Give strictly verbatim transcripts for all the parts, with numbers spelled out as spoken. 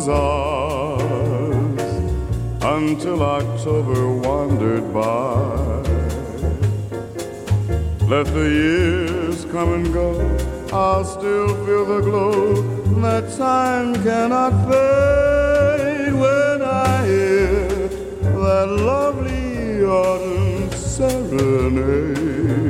was ours until October wandered by. Let the years come and go, I'll still feel the glow that time cannot fade when I hear that lovely autumn serenade.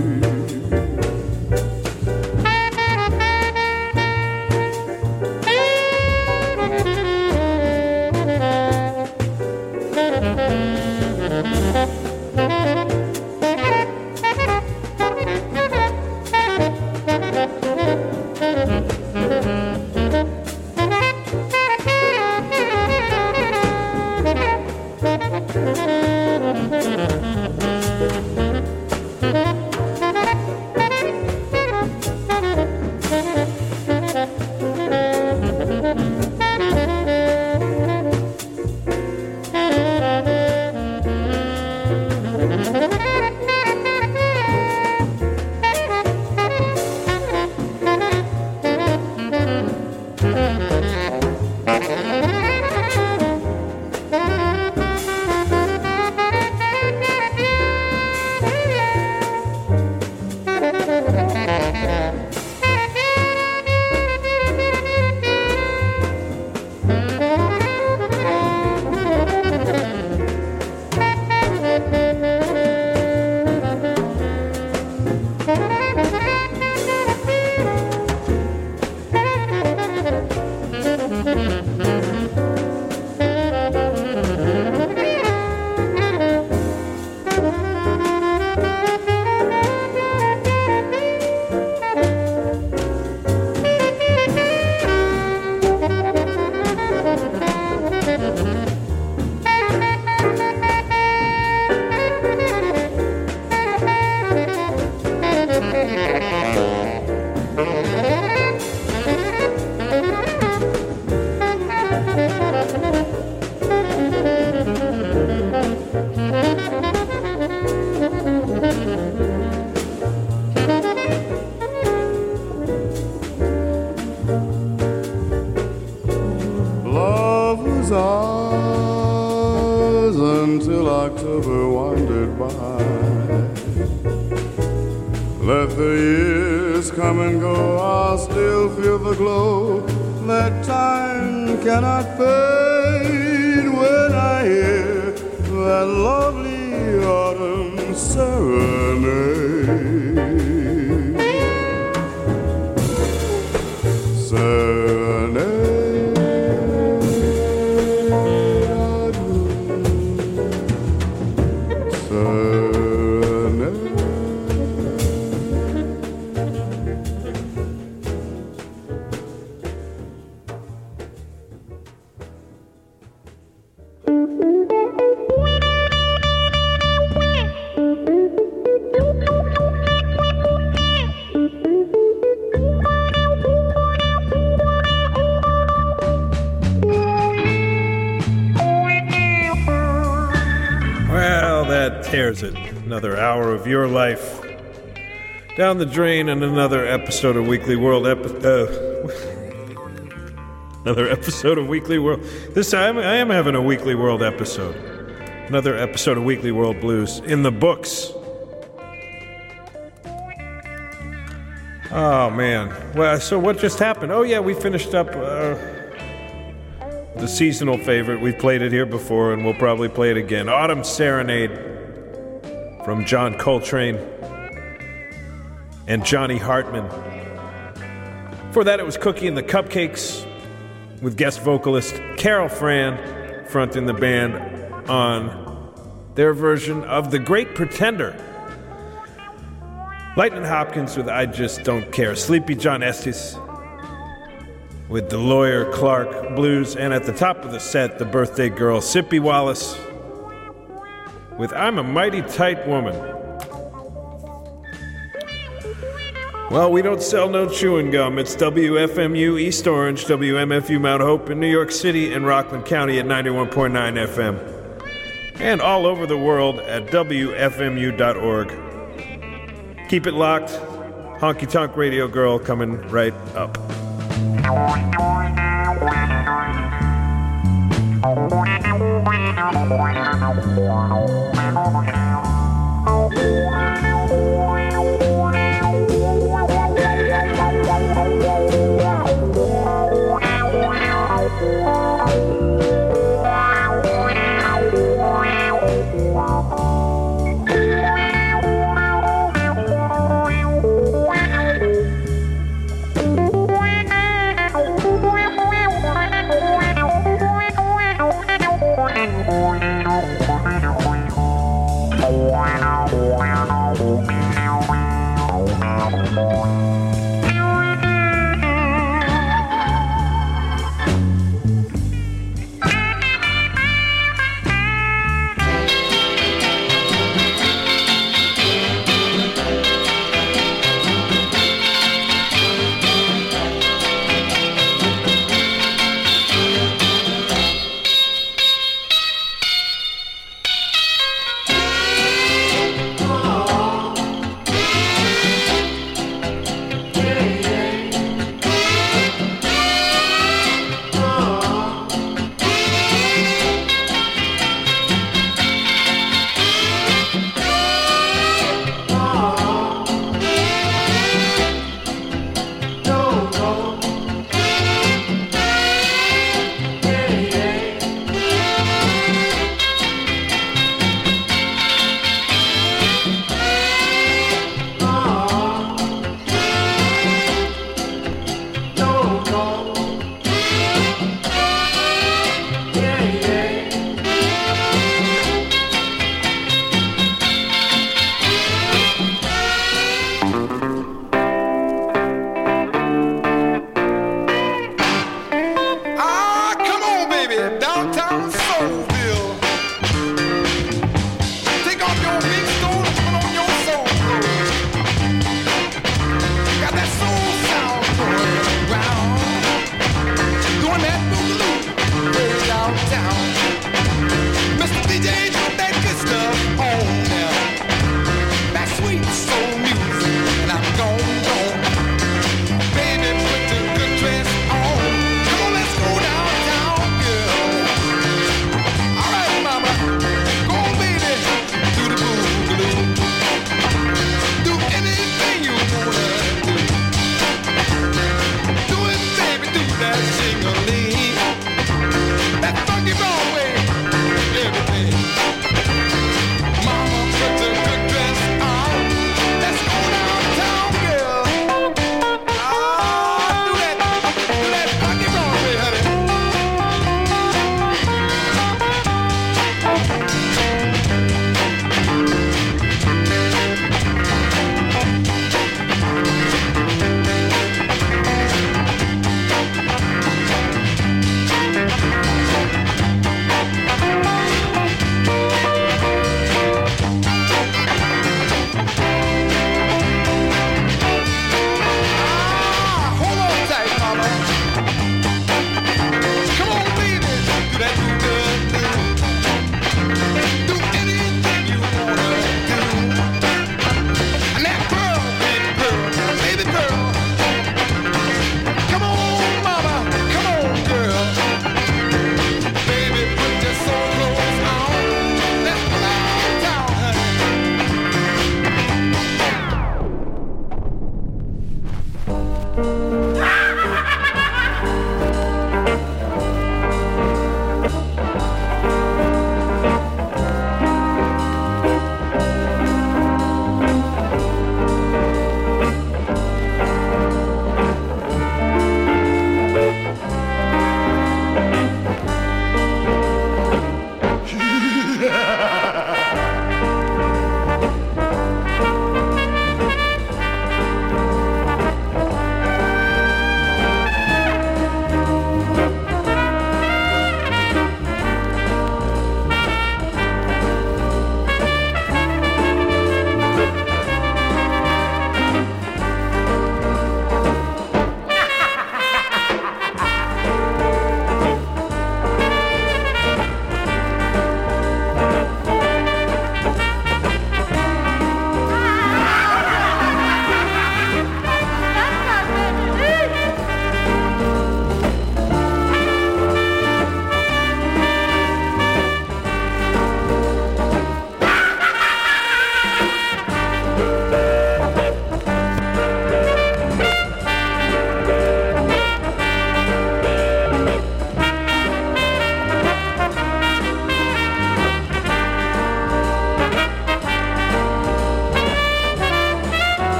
Tears it. Another hour of your life down the drain, and another episode of Weekly World. Epi- uh, another episode of Weekly World. This time I am having a Weekly World episode. Another episode of Weekly World Blues in the books. Oh man. Well, so what just happened? Oh yeah, we finished up uh, the seasonal favorite. We've played it here before, and we'll probably play it again. Autumn Serenade from John Coltrane and Johnny Hartman. For that, it was Cookie and the Cupcakes with guest vocalist Carol Fran fronting the band on their version of The Great Pretender. Lightning Hopkins with I Just Don't Care. Sleepy John Estes with The Lawyer Clark Blues. And at the top of the set, the birthday girl, Sippy Wallace with I'm a Mighty Tight Woman. Well, we don't sell no chewing gum. It's W F M U East Orange, W M F U Mount Hope in New York City and Rockland County at ninety-one point nine F M. And all over the world at W F M U dot org. Keep it locked. Honky Tonk Radio Girl coming right up.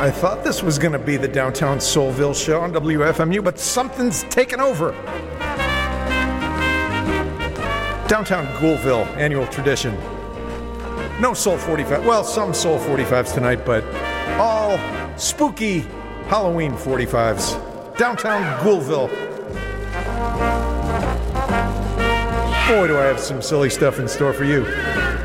I thought this was going to be the Downtown Soulville show on W F M U, but something's taken over. Downtown Ghoulville, annual tradition. No Soul forty-five. Well, some Soul forty-fives tonight, but all spooky Halloween forty-fives. Downtown Ghoulville. Boy, do I have some silly stuff in store for you.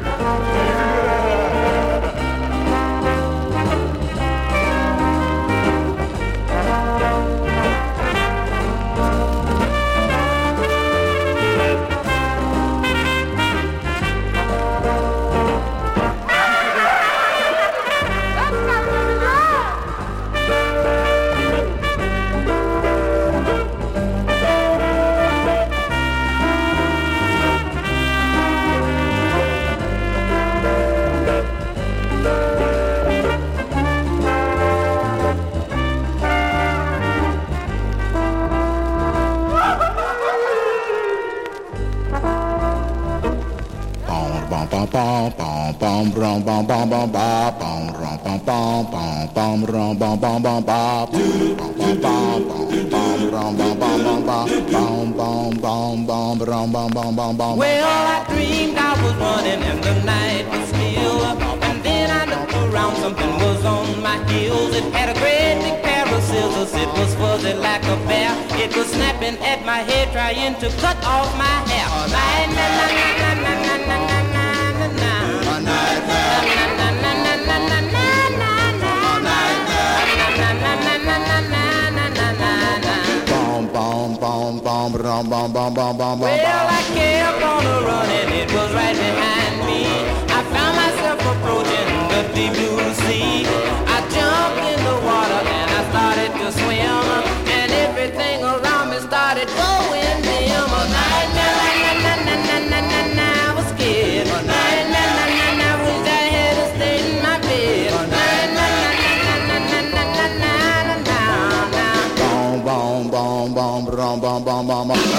Well, I dreamed I was running and the night was still, and then I looked around, something was on my heels. It had a great big pair of scissors, it was fuzzy like a bear. It was snapping at my head, trying to cut off my hair. Na na na na na na na na na na. All night, na na na na na na na na na. All night, na na na na na na na na na. Bom bom bom bom bom bom bom bom bom. Well, I kept on running, it was right behind me. I found myself approaching the deep blue sea. I jumped in the water and I started to swim, and everything around me started going dim. Na na na na na na na na na. I was scared. Na na na na na. Wish I had stayed in my bed. Na na na na na na na na na na na. Boom boom boom boom boom boom boom boom boom.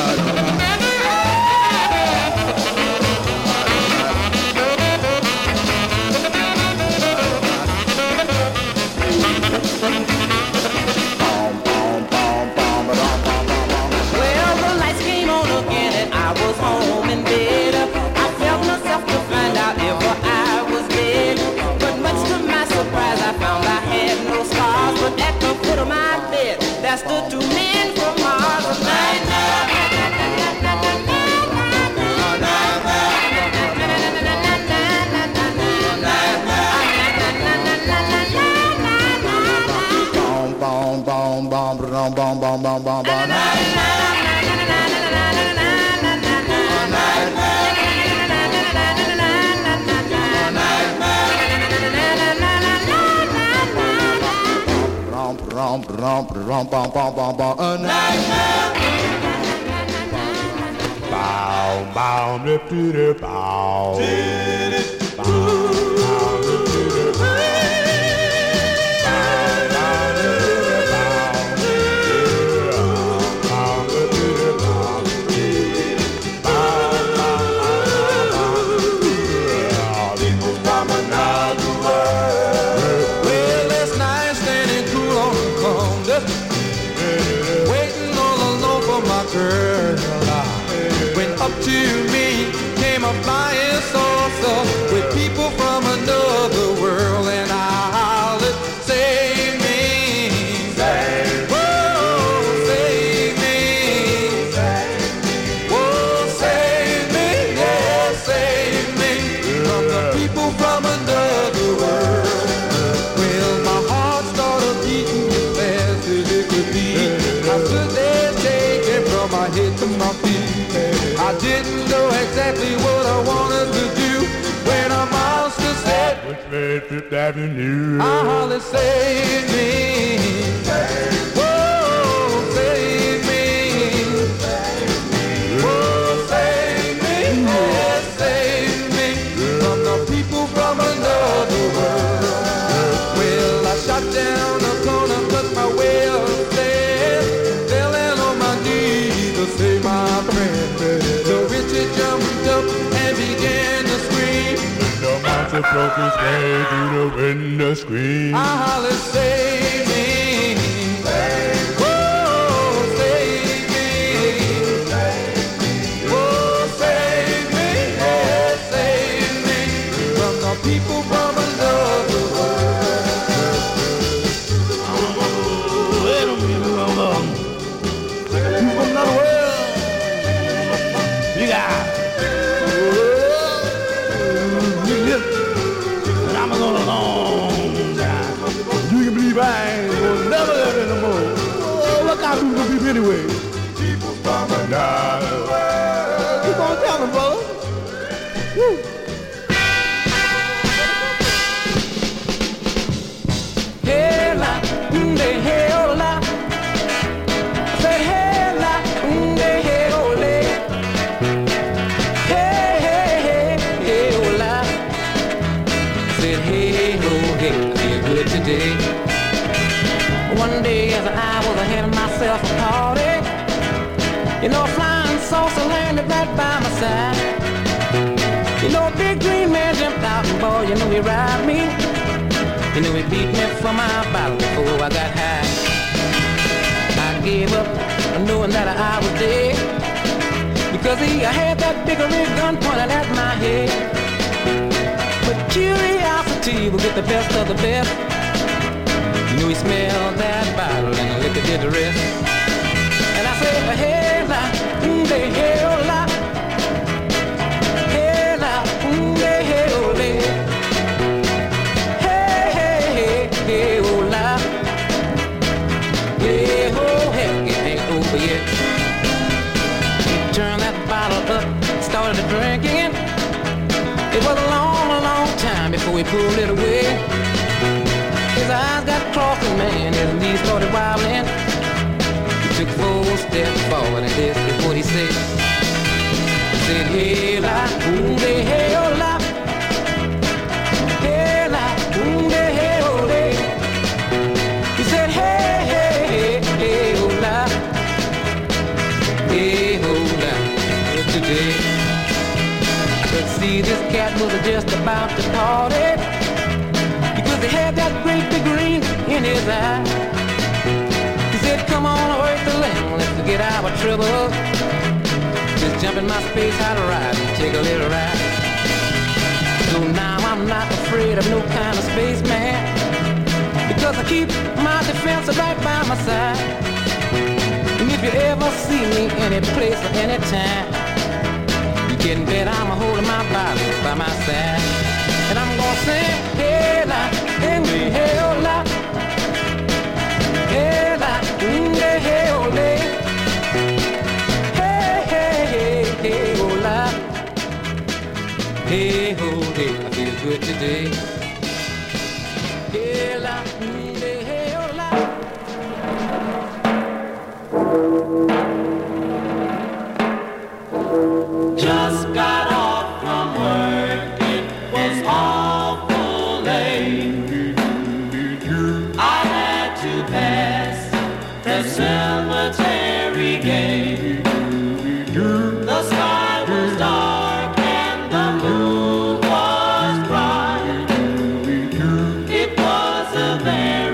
There stood two men from Mars. Na na na na na na Romp, romp, bom, bom, bom, bom, a night. Bow, bow, dip, dip, dip, bow. Bow, bow, dip, dip, dip, bow. Bow, bow, dip, dip, dip, bow. Bow, dip, dip, dip, bow. Bow, bow, bow, bow. People from another world. Well, last night standing cool on the corner, waiting all alone for my girl. When up to me came a flying saucer with people from another world, and I hollered, save me, save me, whoa, save me, save me, whoa, save me, yeah, save me from the people from another world. Well, my heart started beating as fast as it could beat. I stood there shaking from my head to my feet. I didn't know exactly what I wanted to do when a monster said, "Which way Fifth Avenue?" I hollered, save me, whoa, save me, whoa, save me, yeah, save me from the people from another world. Well, I shot down the corner, cut my way upstairs, falling on my knees to save my friend. So Richard jumped up and began to scream. The monster the broken sleigh through the window screen. I holler, save me. Oh, save me. Oh, save me. Yeah, save me. From the people from another world. Wait a minute, mama. You from another world. You got. I'm gonna long time. You can believe I ain't gonna never live anymore. Oh, what kind of people gonna be anyway? People from another world. Keep on telling, brother. Woo. Hey la, mm, they hey oh la. I said hey la, mm, they hey oh la. Hey hey hey hey oh la. Said hey ho hey, I feel good today. One day as I was having myself a party, you know a flying saucer landed right by my side. You know a big green man jumped out and boy, you know he robbed me. You know he beat me for my bottle before I got high. I gave up knowing that I was dead, because he I had that big red gun pointed at my head. But curiosity will get the best of the best. You know he smelled that bottle and the liquor did the rest. And I said, hey la, mm, they hey oh la. Hey la, mm, they hey oh la. Hey hey hey hey oh la. Hey ho hey, it ain't over yet. He turned that bottle up, started drinking. It was a long, a long time before we pulled it away. His eyes got crossing, man, his knees started wobbling. He took four steps forward and this is what he said. He said, hey la, ooh, they, hey, oh la. Hey la, ooh, they, hey, oh, they. He said, hey, hey, hey, hey, oh la. Hey, oh la, today. But see, this cat was just about to party, because he had that great big ring in his eye. He said, come on, earth the land, let's forget our trouble. Just jump in my space, how to ride and take a little ride. So now I'm not afraid of no kind of spaceman, because I keep my defense right by my side. And if you ever see me any place or any time, getting bet I'm holding my bottle by my side. And I'm gonna sing, hey la, hey me, hey oh la. Hey la, mm, hey, hey oh la. Hey, hey, hey, hey oh la. Hey oh hey, I feel good today. Hey la, mm, hey, hey oh la. Just got off from work, it was awful late. I had to pass the cemetery gate. The sky was dark and the moon was bright. It was a very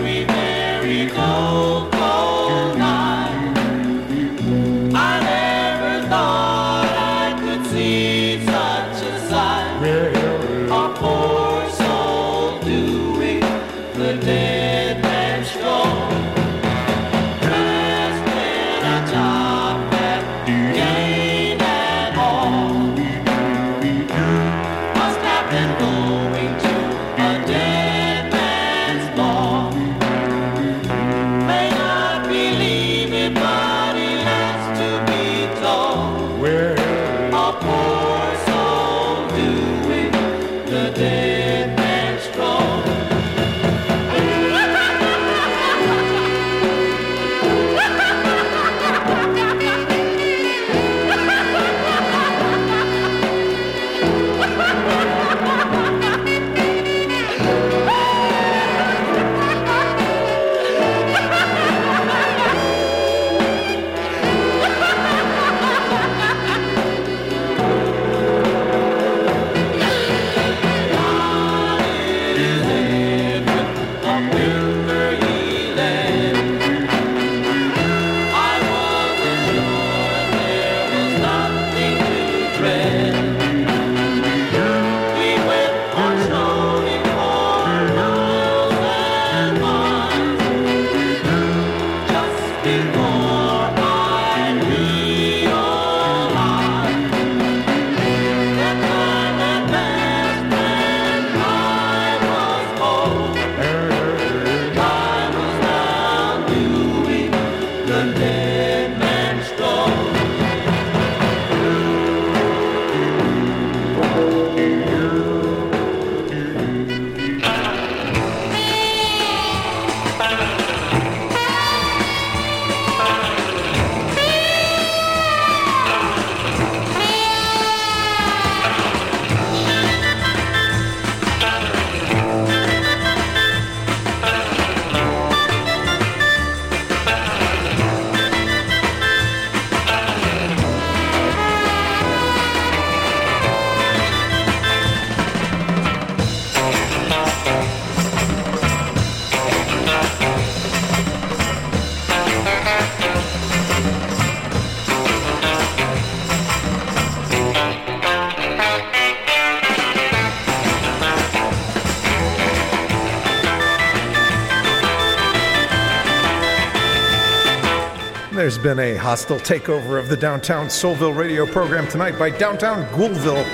There's been a hostile takeover of the Downtown Soulville radio program tonight by Downtown Ghoulville.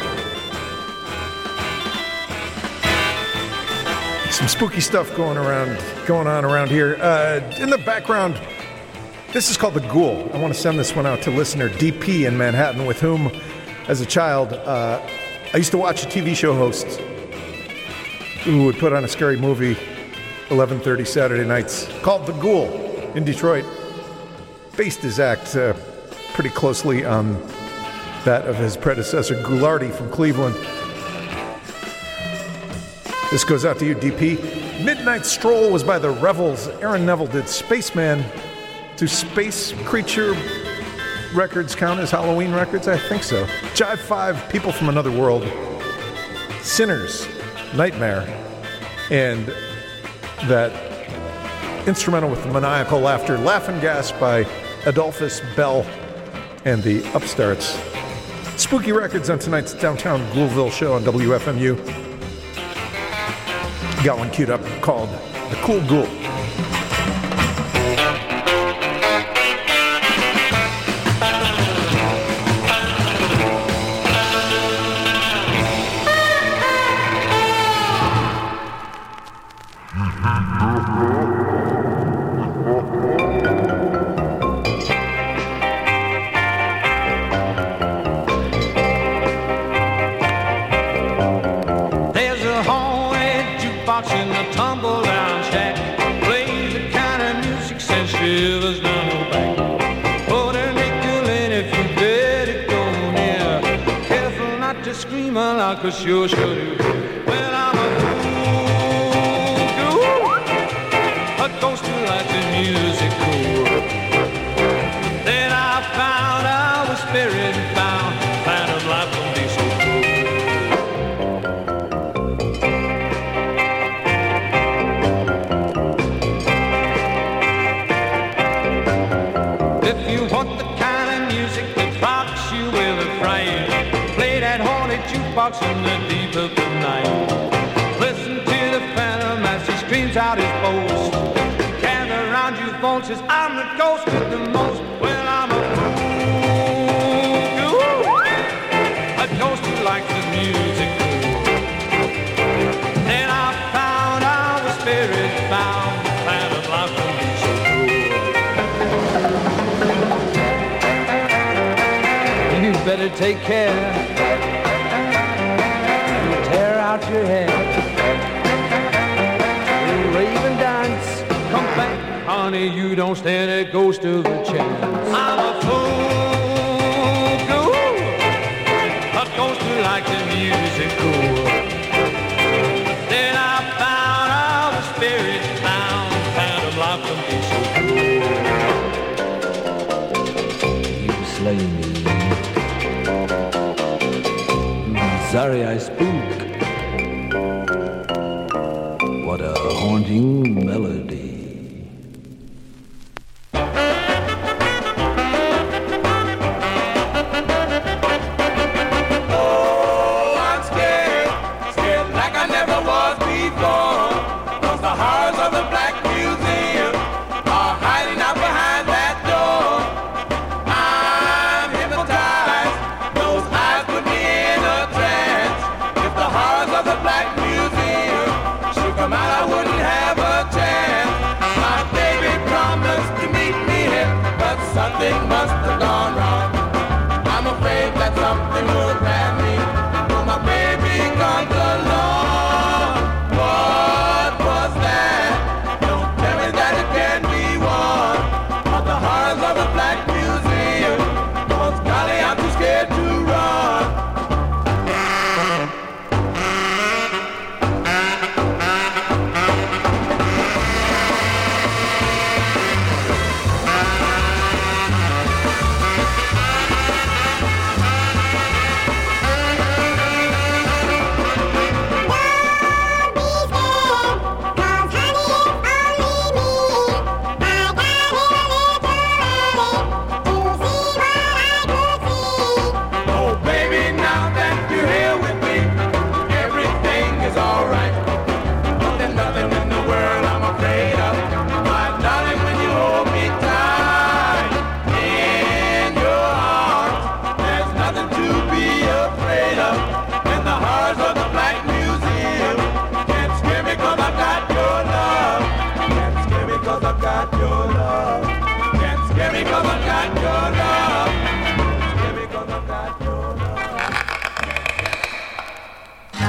Some spooky stuff going around, going on around here. Uh, in the background, this is called The Ghoul. I want to send this one out to listener D P in Manhattan, with whom, as a child, uh, I used to watch a T V show host who would put on a scary movie eleven thirty Saturday nights called The Ghoul in Detroit. Based his act uh, pretty closely on that of his predecessor, Ghoulardi from Cleveland. This goes out to you, D P. Midnight Stroll was by the Revels. Aaron Neville did Spaceman. Do Space Creature records count as Halloween records? I think so. Jive five, People from Another World. Sinners, Nightmare. And that instrumental with the maniacal laughter, Laugh and Gas by Adolphus Bell and the Upstarts. Spooky records on tonight's Downtown Ghoulville show on W F M U. Got one queued up called The Cool Ghoul. Cause you should. Well, I'm a fool, a ghost who likes the music cool. Then I found I was spirit bound, phantom life can be so cool. If you want the kind of music that rocks you with a fright, play that haunted jukebox in the deep of the night. Listen to the phantom as he screams out his boast. Gather around you, phone says, I'm the ghost with the most. Well, I'm a fool, a ghost who likes the music cool. Then I found I was spirit bound, phantom life can be so cool. You better take care. Out your head, rave and dance, come back, honey, you don't stand a ghost of a chance. I'm a fool, ghoul, a ghost who likes the music cool. Then I found I was spirit bound, phantom life can be so cool. You slay me, sorry I spook. What a haunting melody. Oh, I'm scared, scared like I never was before. 'Cause the horrors of the Black Museum are hiding out behind that door. I'm hypnotized, those eyes put me in a trance. If the horrors of the Black Museum come out, I wouldn't have a chance. My baby promised to meet me here, but something must have gone wrong. I'm afraid that something will grab me when my baby comes along. What was that? Don't tell me that it can't be one of the horrors of the Black Museum. Oh, golly, I'm too scared to run.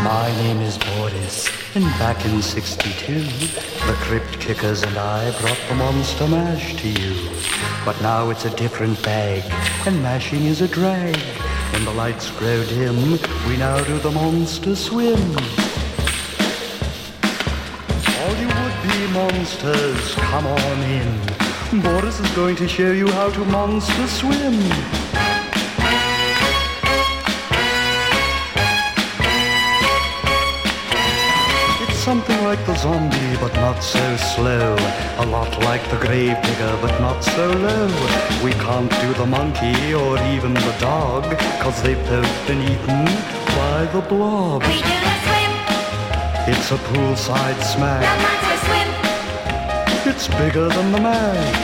My name is Boris, and back in sixty-two, the Crypt Kickers and I brought the Monster Mash to you. But now it's a different bag, and mashing is a drag. When the lights grow dim, we now do the Monster Swim. All you would-be monsters, come on in. Boris is going to show you how to Monster Swim. Something like the zombie, but not so slow. A lot like the grave digger, but not so low. We can't do the monkey or even the dog, cause they've both been eaten by the blob. We do the swim. It's a poolside smash. The monster swim. It's bigger than the mash.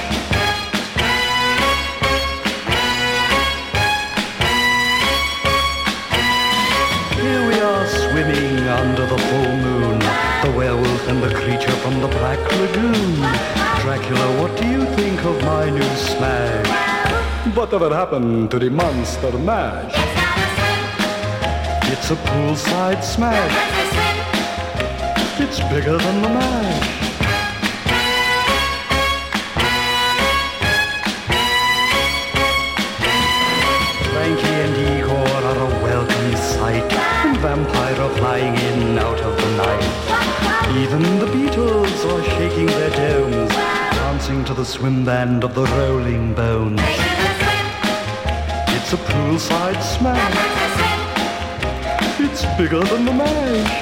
Here we are swimming under the full moon. The werewolf and the creature from the Black Lagoon. Dracula, what do you think of my new smash? Whatever happened to the Monster Mash? It's not a swim. It's a poolside The smash. monster swim. It's bigger than the mash. Frankie and Igor are a welcome sight. Vampire are flying in out of the night. Even the Beatles are shaking their domes, dancing to the swim band of the Rolling Bones. They do the swim. It's a poolside The smash. monster swim. It's bigger than the mash.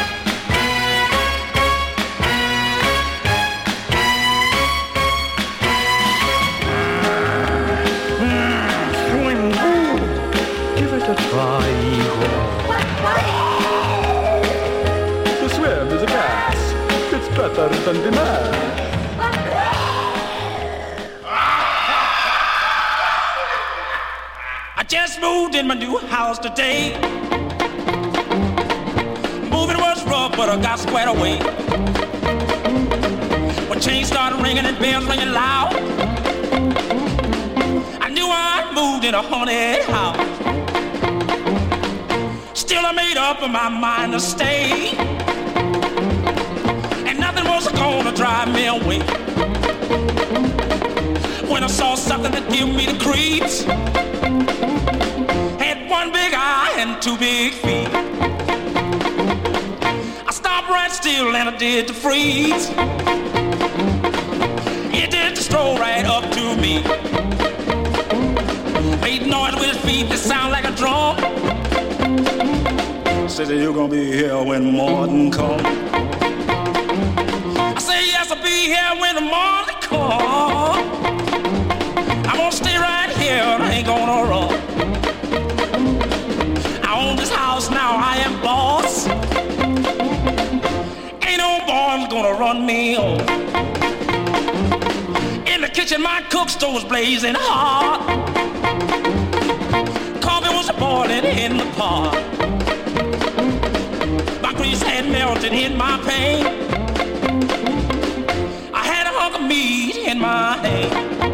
Swim good. Give it a try, Igor. The swim is a gas. It's better than the mash. I just moved in my new house today. Moving was rough, but I got squared away. When chains started ringing and bells ringing loud, I knew I moved in a haunted house. Still I made up in my mind to stay, and nothing was gonna drive me away. When I saw something that gave me the creeps, had one big eye and two big feet, I stopped right still and I did to freeze. It did to stroll right up to me, made noise with his feet that sound like a drum. Said that you're gonna be here when morning come. I say yes, I'll be here when the morning come. I'm gonna stay right here, I ain't gonna run. I own this house now, I am boss. Ain't no boys gonna run me on. In the kitchen, my cook stove was blazing hot. Coffee was boiling in the pot. My grease had melted in my pan. I had a hunk of meat in my hand.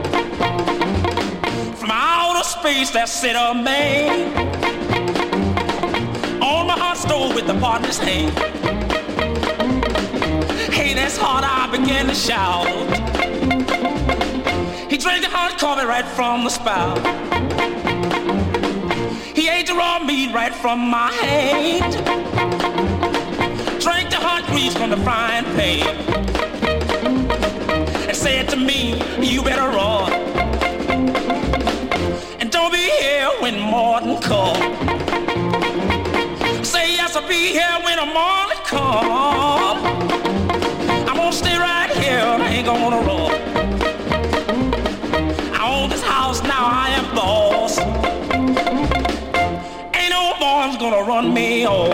From outer space that set a man on my hot stove with the pot in his hand. Hey, that's hot, I began to shout. He drank the hot coffee right from the spout. He ate the raw meat right from my hand. Drank the hot grease from the frying pan, and said to me, you better run, and don't be here when morning come. Say yes, I'll be here when the morning come. I'm gonna stay right here, I ain't gonna run. I own this house now, I am boss. Ain't no boys gonna run me off.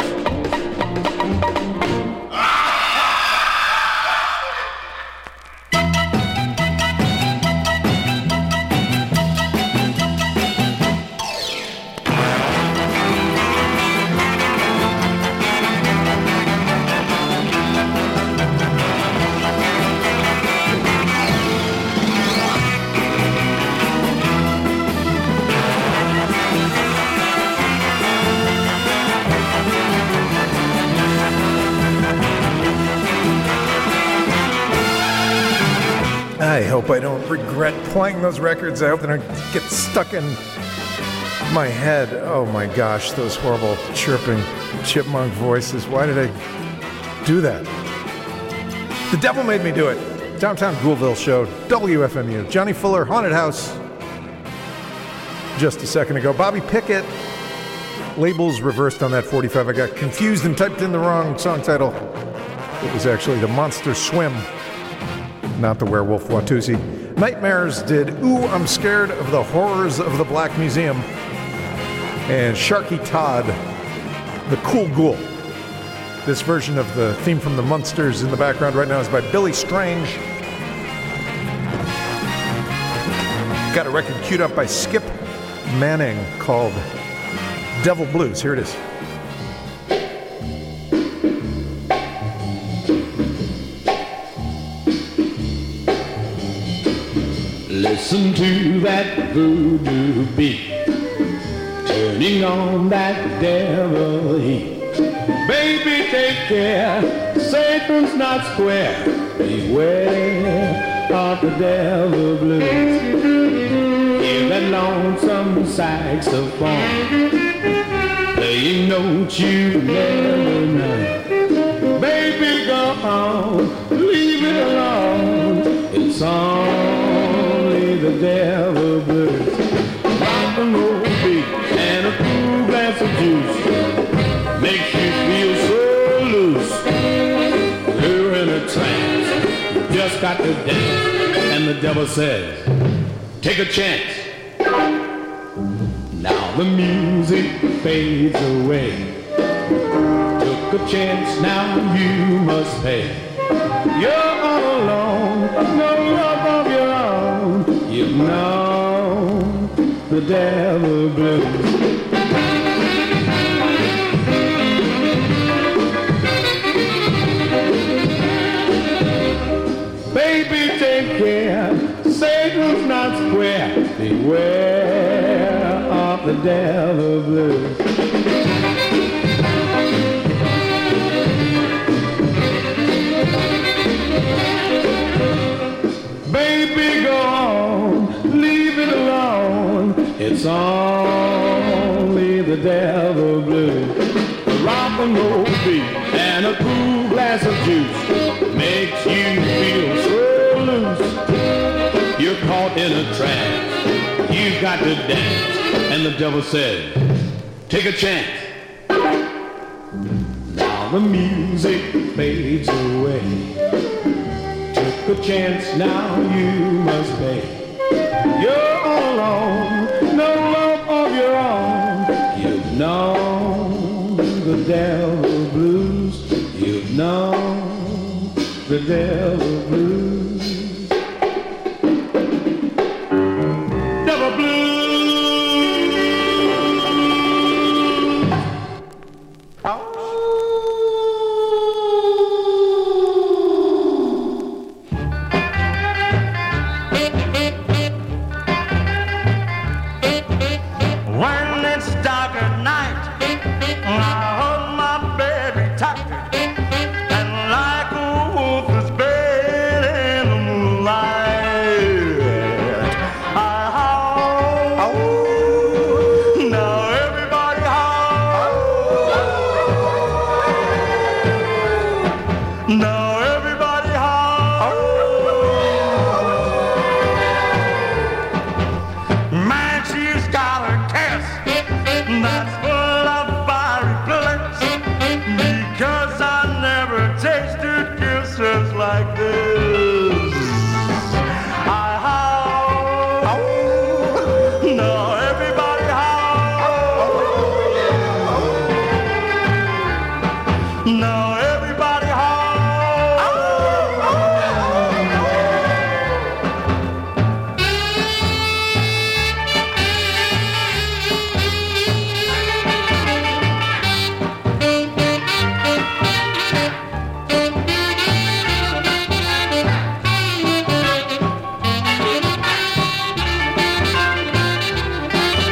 hope I don't regret playing those records. I hope they don't get stuck in my head. Oh my gosh, those horrible chirping chipmunk voices. Why did I do that? The devil made me do it. Downtown Ghoulville Show, W F M U. Johnny Fuller, Haunted House. Just a second ago. Bobby Pickett. Labels reversed on that forty-five. I got confused and typed in the wrong song title. It was actually The Monster Swim, not The Werewolf Watusi. Nightmares did Ooh, I'm Scared of the Horrors of the Black Museum. And Sharky Todd, The Cool Ghoul. This version of the theme from The Munsters in the background right now is by Billy Strange. Got a record queued up by Skip Manning called Devil Blues. Here it is. Listen to that voodoo beat, turning on that devil heat. Baby, take care, Satan's not square. Beware of the devil blues. Hear that lonesome saxophone playing notes you never know. Baby, go on, leave it alone. It's only the devil blues. Rock and roll beat and a cool glass of juice makes you feel so loose. You're in a trance, you just got to dance. And the devil says, take a chance. Now the music fades away. Took a chance, now you must pay. You're all alone, no love of your own. You've known the devil blues. Baby, take care, Satan's not square. Beware of the devil blues. Baby, go on, leave it alone. It's only the devil blues. A rock and roll beat and a cool glass of juice makes you feel so loose. You're caught in a trance, you've got to dance. And the devil says, take a chance. Now the music fades away. Took a chance, now you must pay. You're all alone, no love of your own. You've known the devil blues. You've known the devil blues. Devil blues. Oh.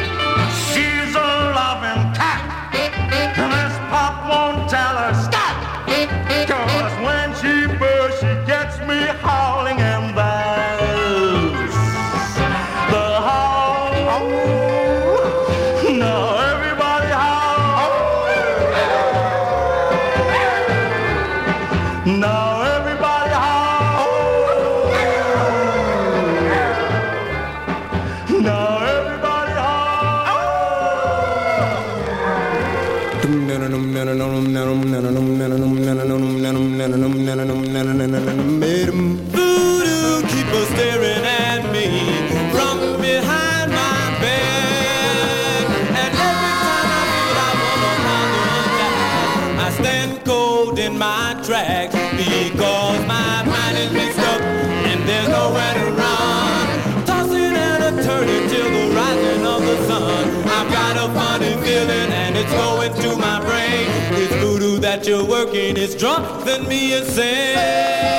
Tell her stop! Voodoo keeper staring at me from behind my bed, and every time I feel I wanna die, I stand cold in my tracks because my mind is mixed up and there's nowhere to run. Tossing and a turning till the rising of the sun. I've got a funny feeling and it's going to my brain. It's voodoo that you're working, it's driving me insane.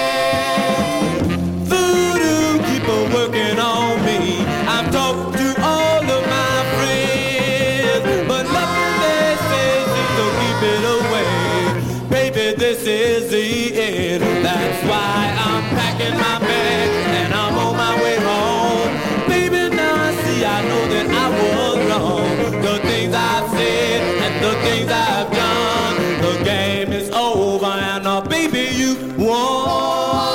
Voodoo keep on working on me. I've talked to all of my friends, but nothing they say seems to keep it away. Baby, this is the end. That's why I'm packing my bag and I'm on my way home. Baby, now I see, I know that I was wrong. The things I've said and the things I've done. The game is over and uh, baby, you won.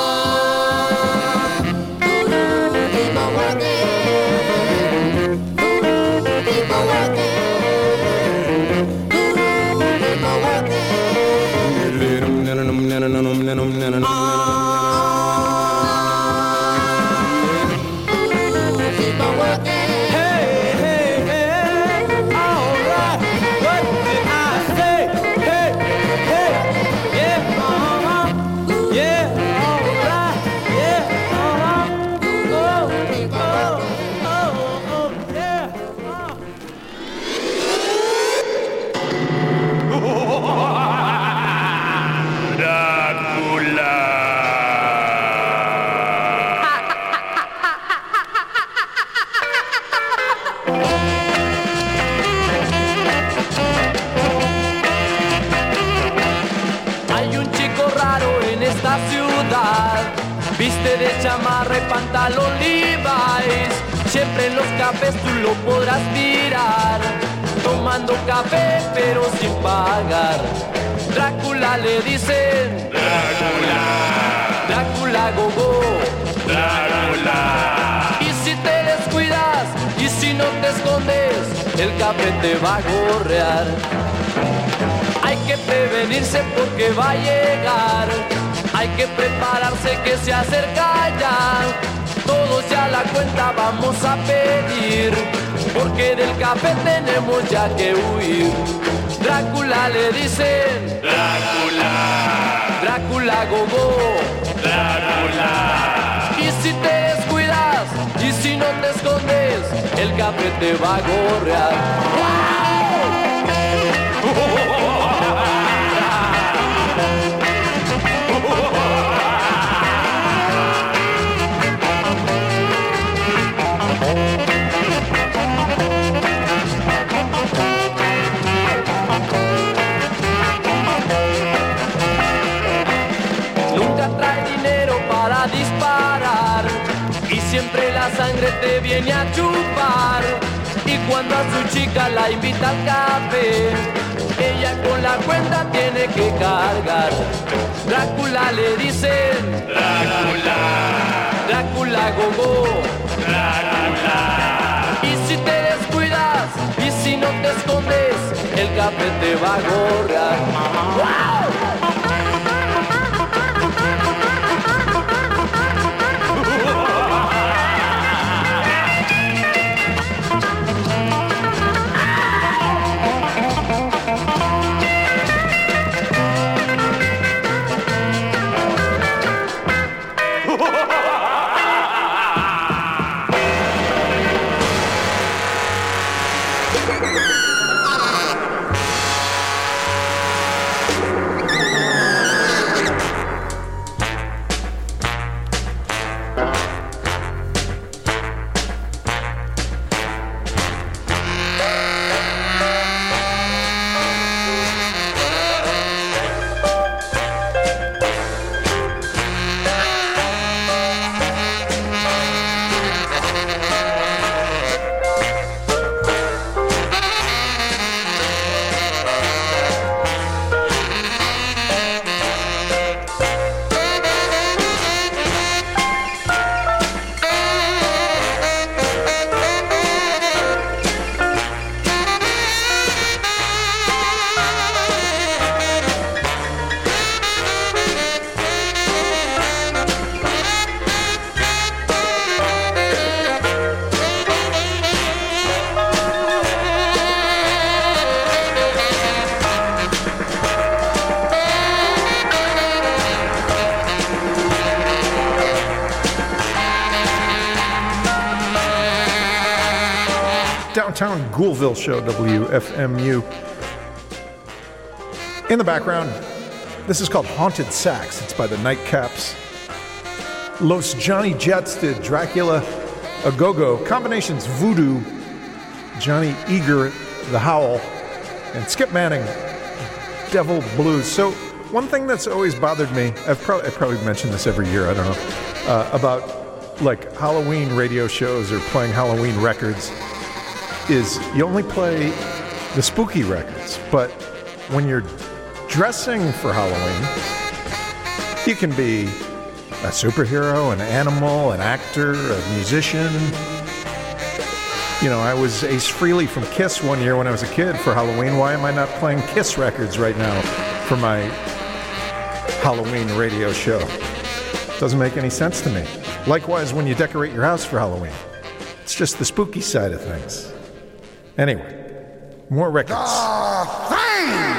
Viste de chamarra y pantalón Levi's. Siempre en los cafés tú lo podrás mirar, tomando café pero sin pagar. Drácula le dicen, Drácula, Drácula gogo, Drácula. Y si te descuidas y si no te escondes, el café te va a gorrear. Hay que prevenirse porque va a llegar. Hay que prepararse que se acerca ya. Todos ya la cuenta vamos a pedir, porque del café tenemos ya que huir. Drácula le dicen, Drácula, Drácula gogo, Drácula. Y si te descuidas y si no te escondes, el café te va a gorrear. Nunca trae dinero para disparar y siempre la sangre te viene a chupar. Y cuando a su chica la invita al café, ella con la cuenta tiene que cargar. Drácula le dicen, Drácula, Drácula gogo, Drácula. Y si te descuidas y si no te escondes, el café te va a gorrear. ¡Wow! Downtown Ghoulville Show, W F M U. In the background, this is called Haunted Sax. It's by the Nightcaps. Los Johnny Jets did Dracula a Go-Go. Combinations Voodoo, Johnny Eager, The Howl, and Skip Manning, Devil Blues. So one thing that's always bothered me, I've, pro- I've probably mentioned this every year, I don't know, uh, about like Halloween radio shows or playing Halloween records, is you only play the spooky records. But when you're dressing for Halloween, you can be a superhero, an animal, an actor, a musician. You know, I was Ace Frehley from Kiss one year when I was a kid for Halloween. Why am I not playing Kiss records right now for my Halloween radio show? Doesn't make any sense to me. Likewise, when you decorate your house for Halloween, it's just the spooky side of things. Anyway, more records. The Thing!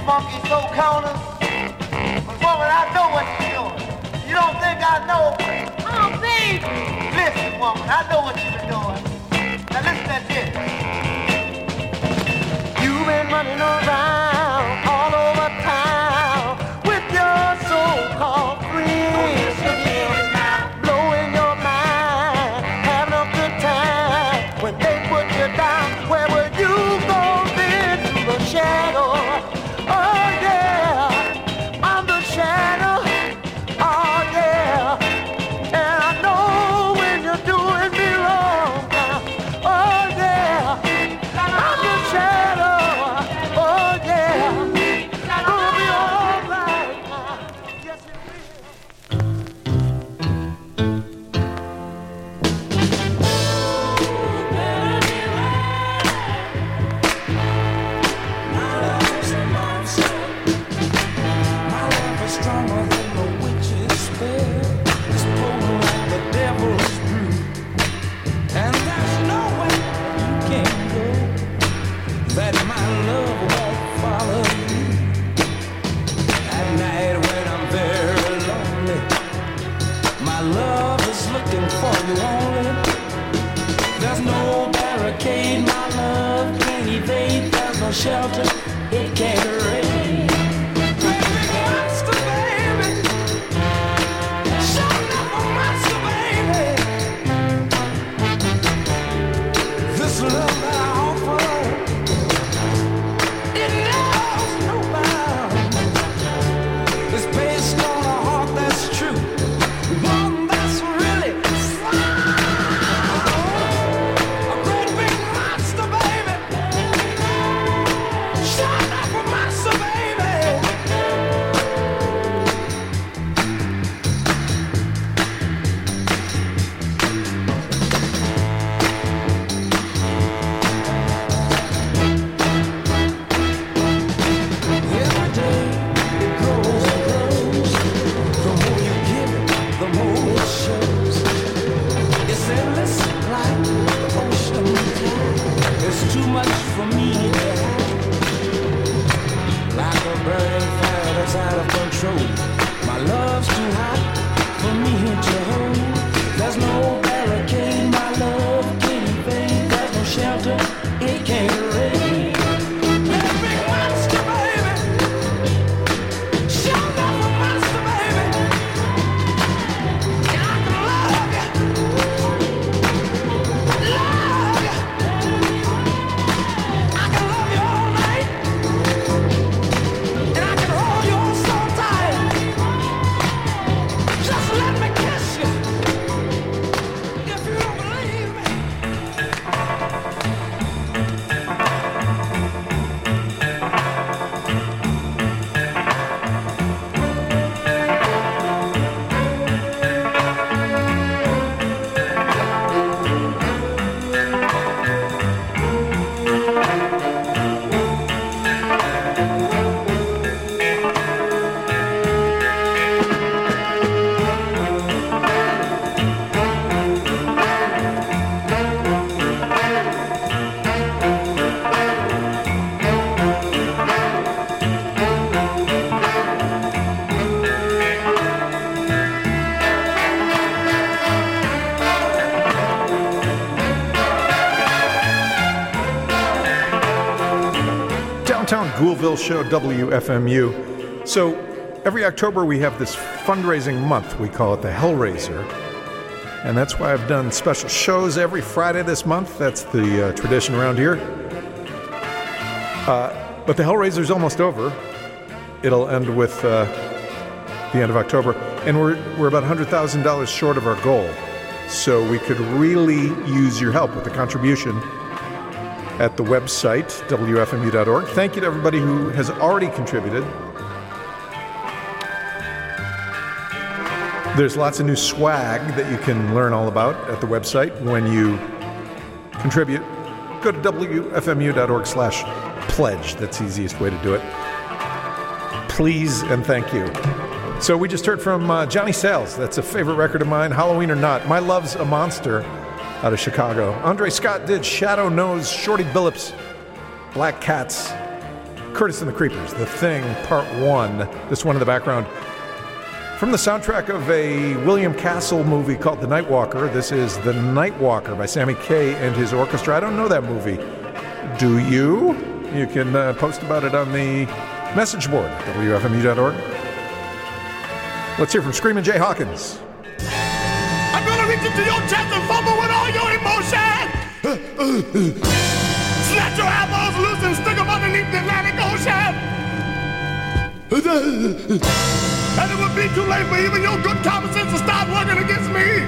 funky soul counters. But woman, I know what you're doing. You don't think I know? Oh, baby. Listen, woman, I know what you've been doing. Now listen at this. You've been running around all over town with your so-called friends. Blowing your mind, having a good time. When they put you down, where were you going into the shadow? Oh yeah, I'm the shadow. Oh yeah, and I know when you're doing me wrong now. Oh yeah, I'm the shadow. Oh yeah, gonna be alright now. Yes, it will. Shelter, it can't rain. Baby, monster, baby. Show up a monster, baby. This love that I offer, it knows no bounds. It's based on a heart that's true, one that's really fine. A great big monster, baby. Shut up for monster, baby. Every day it grows and grows. The more you give it, the more it shows. It's endless like the ocean. It's too much for me to have. Like a burning fire that's out of control. My love's too hot for me to hold. There's no barricade, my love can't invade. There's no shelter, it can't rain. Every monster, baby. Show up a monster, baby. And I can love you. Love you. I can love you all night. And I can hold you so tight. Just let me kiss you. If you don't believe me. Downtown Ghoulville Show, W F M U. So every October we have this fundraising month. We call it the Hellraiser. And that's why I've done special shows every Friday this month. That's the uh, tradition around here. Uh, but the Hellraiser's almost over. It'll end with uh, the end of October. And we're, we're about one hundred thousand dollars short of our goal. So we could really use your help with a contribution at the website, W F M U dot org. Thank you to everybody who has already contributed. There's lots of new swag that you can learn all about at the website when you contribute. Go to W F M U dot org slash pledge. That's the easiest way to do it. Please and thank you. So we just heard from uh, Johnny Sales. That's a favorite record of mine, Halloween or Not. My Love's a Monster out of Chicago. Andre Scott did Shadow Nose, Shorty Billups, Black Cats, Curtis and the Creepers, The Thing, Part One. This one in the background. From the soundtrack of a William Castle movie called The Nightwalker, this is The Nightwalker by Sammy Kaye and his orchestra. I don't know that movie. Do you? You can uh, post about it on the message board at W F M U dot org. Let's hear from Screamin' Jay Hawkins. I'm gonna reach into your chest and fumble with all your emotion. Snatch your eyeballs loose and stick them underneath the Atlantic Ocean. And it would be too late for even your good common sense to start working against me.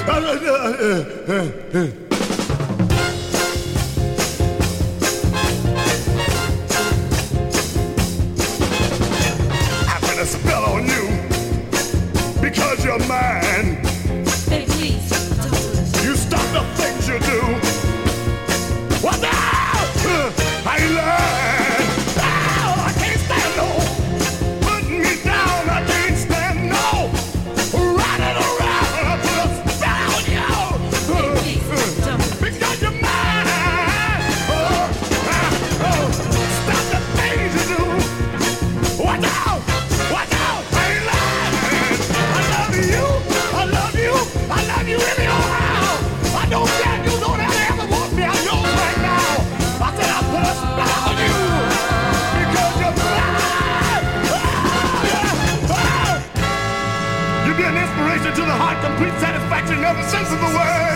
I put a spell on you because you're mine. Hey, please, don't. You stop the things you do. What the? I learned. Oh, I can't stand no. Putting me down, I can't stand no. Running around, I put a spell on you. Hey, please, don't. Because you're mine. Oh, ah, oh. Stop the things you do. Watch out, watch out. I ain't lying. I love you, I love you, I love you anyhow. I don't care, you don't ever ever want me. I'm yours right now. I said I put a spell on you because you're mine. Ah, yeah, ah. You be an inspiration to the heart, complete satisfaction in every sense of the word.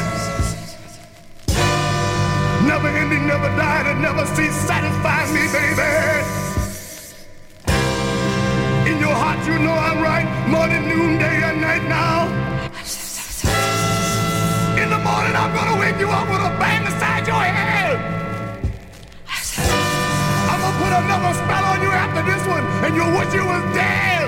Never ending, never died, and never cease satisfying me, baby. In your heart, you know I'm right. Morning, noon, day, and night now. In the morning, I'm gonna wake you up with a bang beside your head. I'm gonna put another spell on you after this one, and you'll wish you was dead.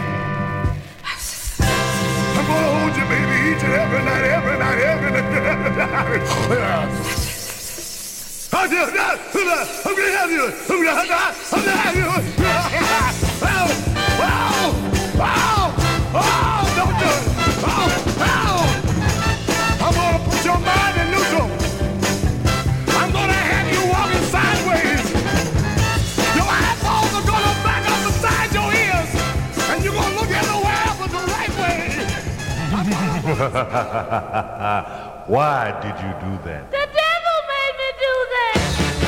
I'm gonna hold you, baby, each and every night, every night, every night, every night. I'm gonna have you. I'm gonna have you. I'm gonna have you. Wow, wow, wow, wow, don't do it. Wow, wow. I'm gonna put your mind in neutral. I'm gonna have you walking sideways. Your eyeballs are gonna back up beside your ears, and you're gonna look everywhere but the right way. Why did you do that? The devil made me do that.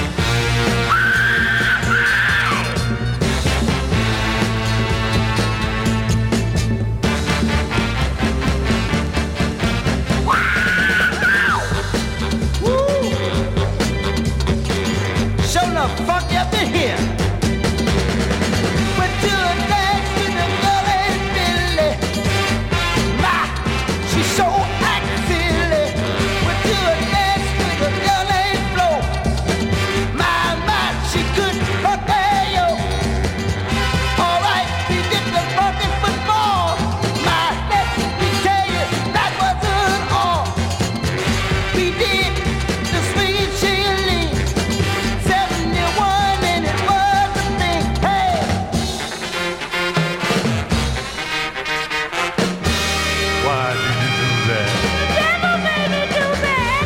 Show enough funk up in here. Went to a dance with a girl named Billy. My, she so acting silly. Went to a dance with a girl named Flo. My, my, she could rock that yo. All right, we did the funky football. My, let me tell you, that wasn't all. We did the sweet chili. seventy-one and it was a thing. Hey! Why did you do that? The devil made me do that.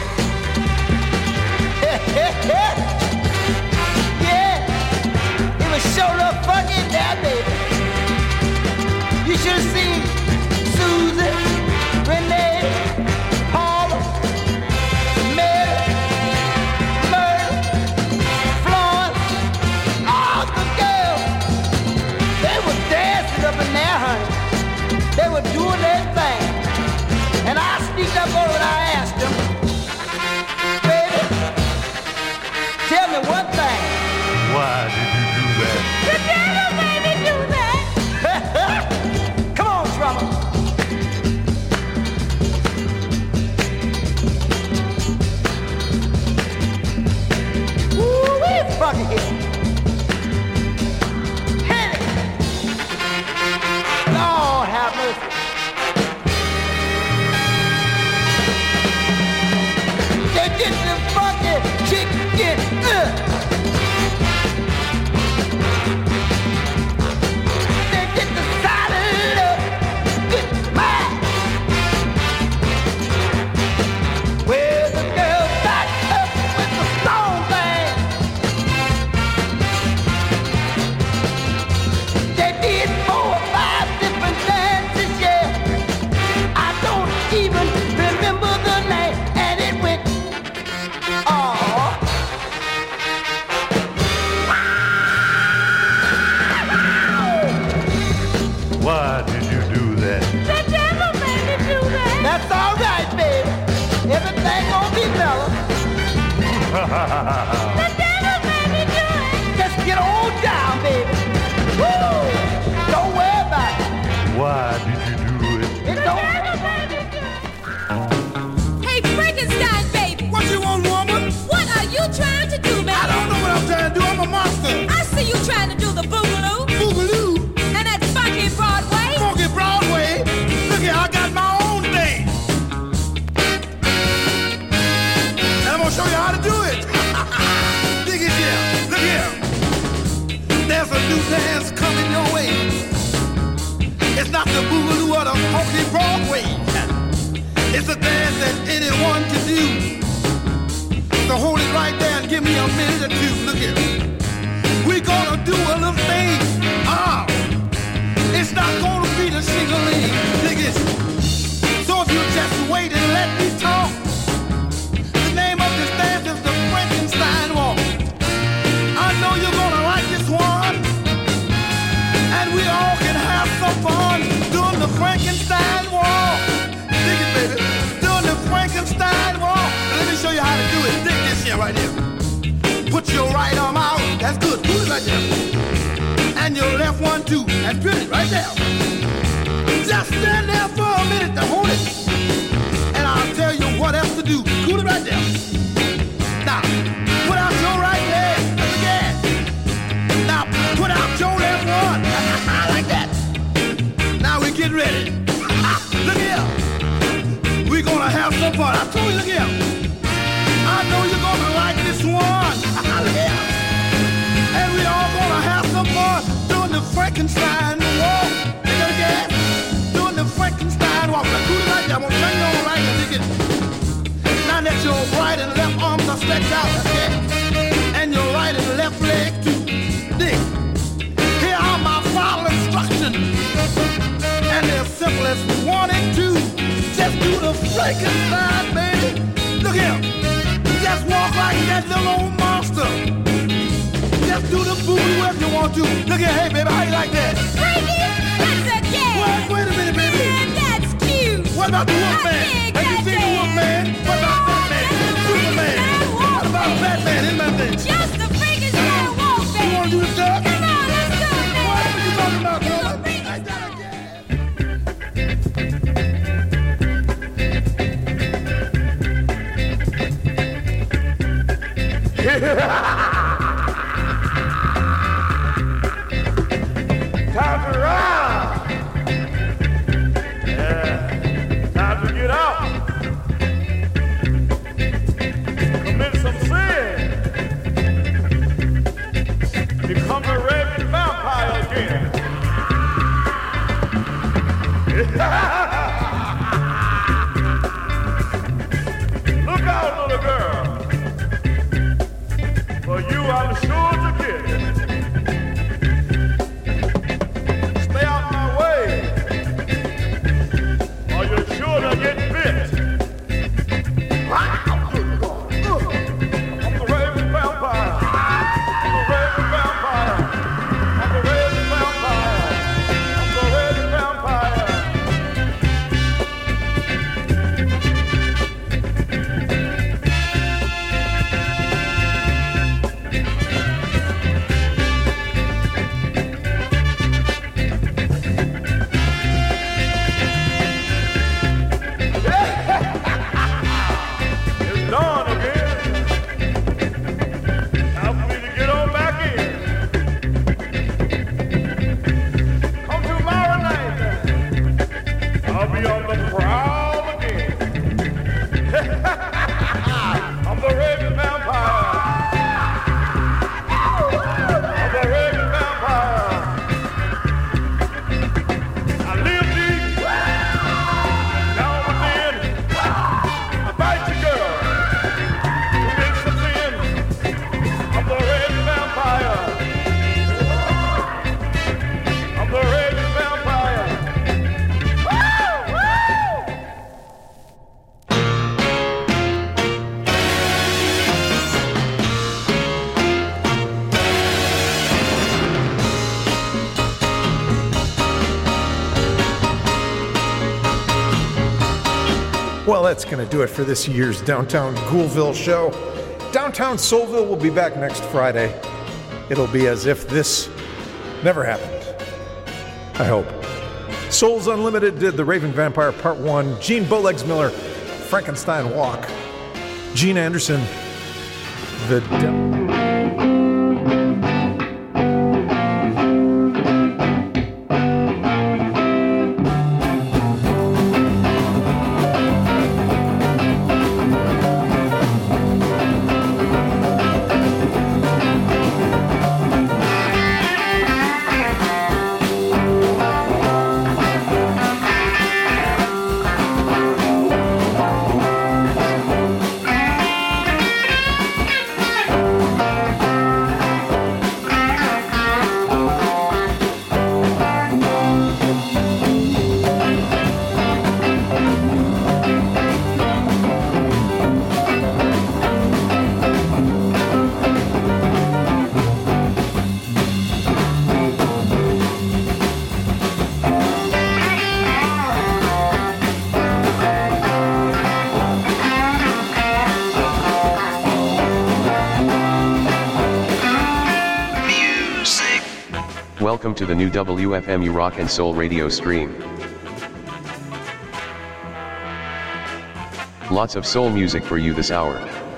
Yeah, it was sure enough funky there, baby. You should have seen Susan, Renee, Paula, Mary, Myrtle, Florence, all the girls. They were dancing up in there, honey. They were doing their thing. And I sneaked up over and I asked them, baby, tell me one thing. Why did you do that? The devil made me do that. Come on, drummer. Woo, it's funky here. Hit it. Lord have mercy. Why did you do that? The devil made me do that. That's all right, baby. Everything gonna be mellow. The devil made me do it. Just get on down, baby. Woo! Don't worry about it. Why did you do it? It don't. Hey, Frankenstein, baby. What you want, woman? What are you trying to do, baby? I don't know what I'm trying to do. I'm a monster. I see you trying to do the boogaloo. Boogaloo? And that funky Broadway. Funky Broadway? Look here, I got my own thing. And I'm gonna show you how to do it. Dig it here. Look here. There's a new dance coming your way. It's not the boogaloo or the funky Broadway. It's a dance that anyone can do. So hold it right there and give me a minute or two. Look here. We're gonna do a little thing. Ah, it's not gonna be the sing-a-ling. Dig it. So if you just wait and let me talk. The name of this dance is the Frankenstein Walk. I know you're gonna like this one. And we all can have some fun doing the Frankenstein Walk. Dig it, baby. Doing the Frankenstein Walk. Let me show you how to do it. Dig this here, right here. Put your right arm out. That's good. Put it right there. And your left one, too. That's good. Right there. Just stand there for a minute to hold it. And I'll tell you what else to do. Put it right there. Now, put out your right leg. That's again. Now, put out your left one. Like that. Now we get ready. Look here. We're gonna have some fun. I told you, look here. I know you're gonna like this one. Look here. And we all gonna have some fun doing the Frankenstein walk. You know again? Doing the Frankenstein walk. Now do it right there. I'm gonna turn you on right and dig it. Now that your right and left arms are stretched out. Okay? And your right and left leg too. Dig. Here are my final instructions. And they're simple as one and two. Just do the Frankenstein, baby. Look here. Just walk like that little old monster. Just do the booty if you want to. Look here, hey, baby, how you like that? Frankie, that's a dance. Wait, wait a minute, baby. Yeah, that's cute. What about the Wolfman? Have you seen the Wolfman? What about Batman? Superman? What about Batman? Isn't that thing? Just the Frankenstein walk, baby. You want to do the stuff? Come on, let's do it, man. What are you talking about, Do the woman? Time to ride. Yeah. Time to get out. Commit some sin. Become a raving vampire again. Look out, little girl. For you, I'm sure to get it. Stay out my way, or you're sure to get bit. I'm the raving vampire. I'm the raving vampire. I'm the raving vampire. I'm the raving vampire. Well, that's going to do it for this year's Downtown Ghoulville show. Downtown Soulville will be back next Friday. It'll be as if this never happened. I hope. Souls Unlimited did The Raven Vampire Part one. Gene Bowlegs Miller, Frankenstein Walk. Gene Anderson, The Devil. Welcome to the new W F M U Rock and Soul radio stream. Lots of soul music for you this hour.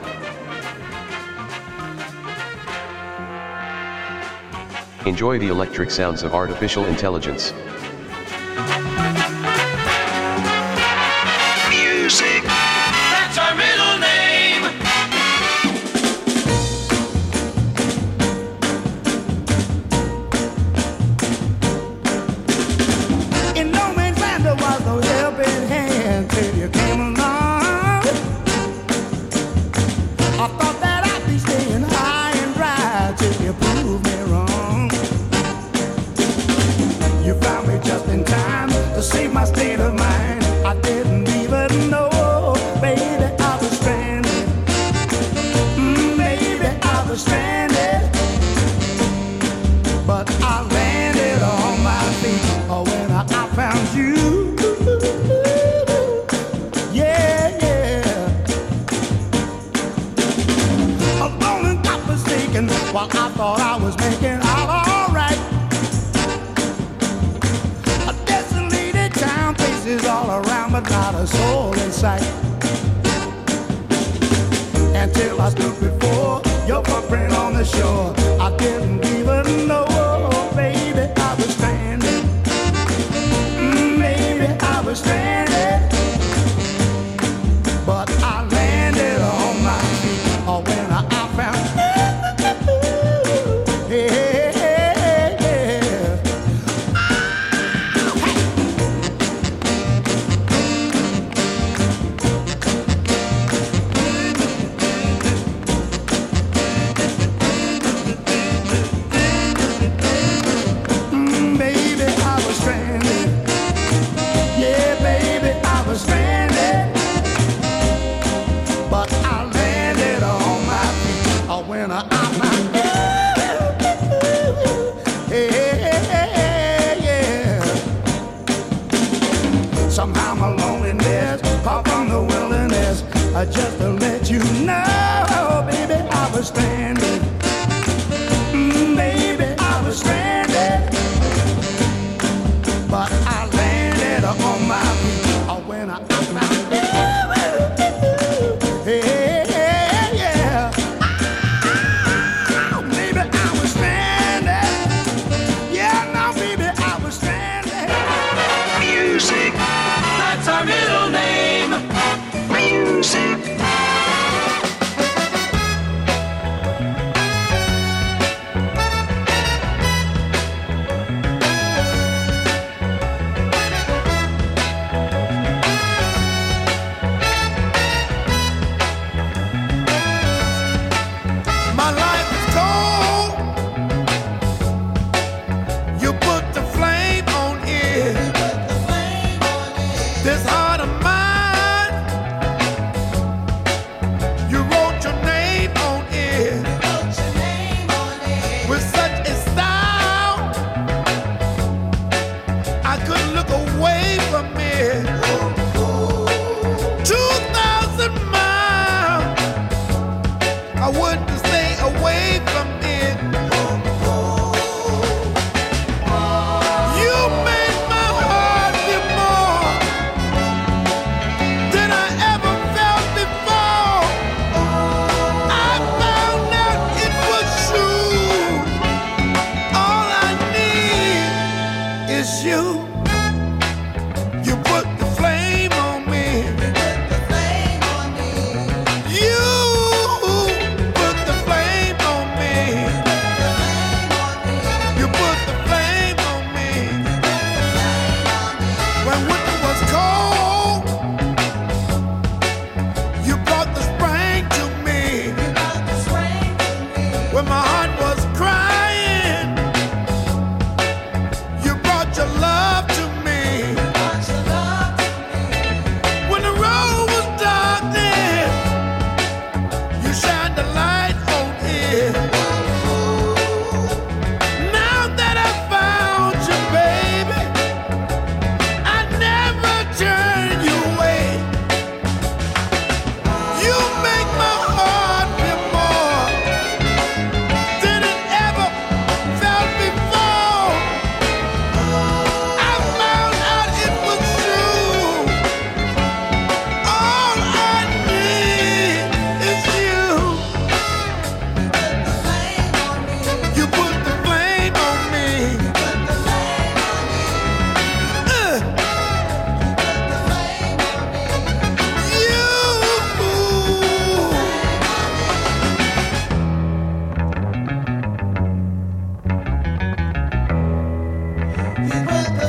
Enjoy the electric sounds of artificial intelligence. Music. That's our middle name. In no man's land there was no helping hand till you came along. I thought that I'd be staying high and dry till you proved me wrong. You found me just in time to save my state of mind. I didn't even know, baby, I was stranded. Mm, baby, I was stranded. But I landed on my feet oh, when I, I found you. Yeah, yeah. Alone and not mistaken, while I thought I was making out all right. A desolated town, faces all around, but not a soul in sight. Until I stood before your footprint on the shore, I didn't even know, baby, I was stranded. Mm, baby, I was stranded. But I landed on my feet oh, when I, I found you. Hey, hey, hey, hey. Mm, baby, I was stranded. Yeah, baby, I was stranded. But I landed on my feet oh, when I, I found you. Hey, hey, hey, yeah. Somehow my loneliness caught from the wilderness. uh, Just to let you know, baby, I was stranded. Mm, baby, I was stranded. But I landed on my feet oh, when I, I found you. Hey, hey, hey, yeah. Ah, baby, I was stranded. Yeah, now, baby, I was stranded. Music. That's our middle name. Music. My life is cold. You put the flame on it. This heart of mine. You wrote your name on it. With such a style, I couldn't look away from it. Too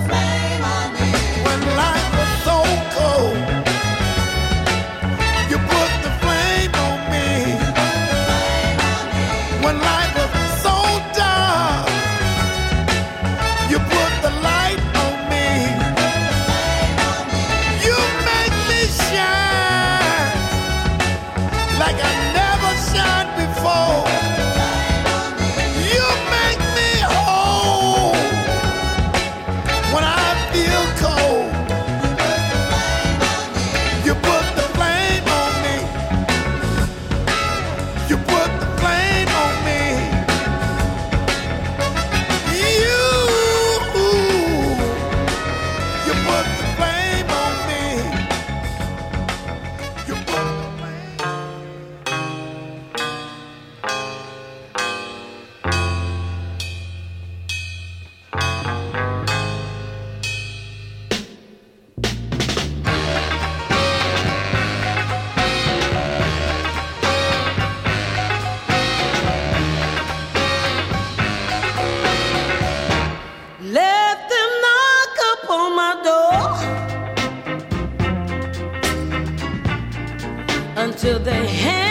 When life was so cold, you put the flame on me. When life was so dark, you put the light on me. You make me shine like I never shined before. You make me whole when I feel cold. You put the flame on me. You put the flame on me. You, you put the flame on me. You put the flame. Let them knock upon my door until they hand